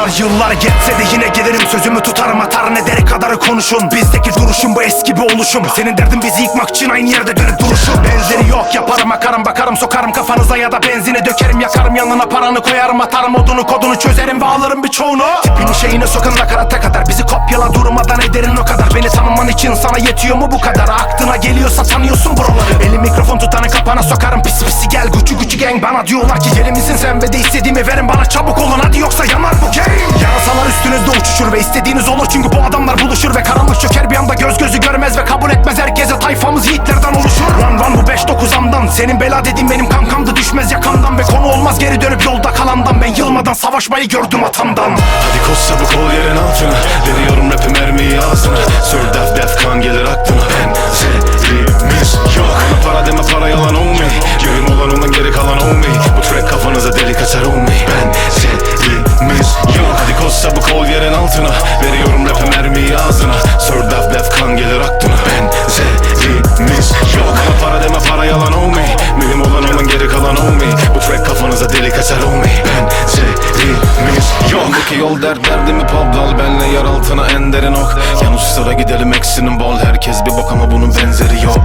Yıllar yıllar geçse de yine gelirim, sözümü tutarım, atar ne deri kadarı konuşun. Bizdeki duruşum bu, eski bir oluşum. Senin derdin bizi yıkmak için aynı yerde dönüp duruşun. Benzeri yok, yaparım akarım bakarım, sokarım kafanıza ya da benzini dökerim, yakarım yanına paranı koyarım, atarım odunu kodunu çözerim ve alırım birçoğunu. Tipini şeyine sokun nakarata kadar, bizi kopyala durmadan ederin o kadar. Beni tanıman için sana yetiyor mu bu kadar? Aklına geliyorsa tanıyorsun buraları. Eli mikrofon tutanı kapana sokarım, pisi pisi gel Gucci Gucci gang. Bana diyorlar ki deli misin sen ve de istediğimi verin bana çabuk olun hadi, yoksa yanar bu game. Yarasalar üstünüzde uçuşur ve istediğiniz olur, çünkü bu adamlar buluşur ve karanlık çöker bir anda, göz gözü görmez ve kabul etmez herkese, tayfamız yiğitlerden oluşur. Run bu 5-9 amdan, senin bela dediğin benim kankamdı, düşmez yakamdan ve konu olmaz geri dönüp yolda kalandan. Ben yılmadan savaşmayı gördüm atamdan. Hadi koş çabuk ol yerin altına, veriyorum rapi mermiyi ağzına. Sir Defkan gelir aklına, benzerimiz yok. Para deme para yalan on me, mühim olan onun geri kalan on me. Bu track kafanıza delik açar on me, benzerimiz yok. Hadi koş çabuk ol yerin altına, veriyorum rapi mermiyi ağzına. Sir Defkan gelir aklına, benzerimiz yok. Para deme para yalan on me, mühim olan onun geri kalan on me. Bu track kafanıza delik açar on me, benzerimiz yok. Yandaki yol derdimi pabdal, benle yer altına en derin ok. Yanlış sıra gidelim eksinin bol, herkes bir bok ama bunun benzeri yok.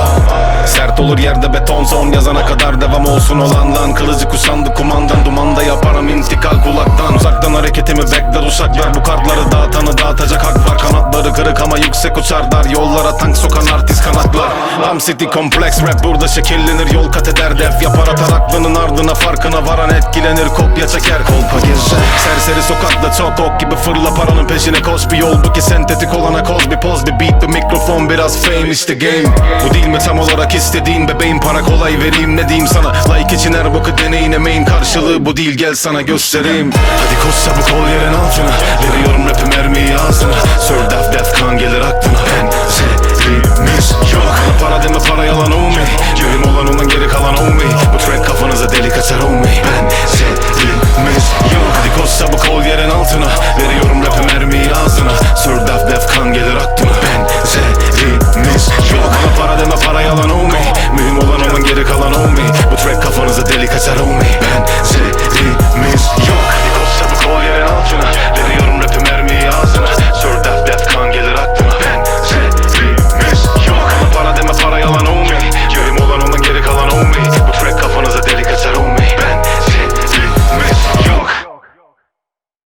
Sert olur yerde beton, son yazana kadar devam olsun olan lan. Kılıcı kuşandı kumandan, dumanda yaparım intikal kulaktan. Uzaktan hareketimi bekler uşaklar, bu kartları dağıtanı dağıtacak hak var. Kanatları kırık ama yüksek uçarlar, yollara tank sokan artist kanatlar. Ham City kompleks rap burada şekillenir, yol kat eder def. Yapar atar aklının ardına, farkına varan etkilenir, kopya çeker kolpa gezer. Serseri sokakta çok ok gibi fırla, paranın peşine koş, bir yol bu ki sentetik olana koz. Bir poz bir beat bir mikrofon biraz fame, işte game. Bu değil mi tam olarak istediğin bebeğim, para kolay vereyim ne diyeyim sana. Like için her boku deneyin, emeğin karşılığı bu değil, gel sana göstereyim. Hadi koş çabuk ol yerin altına,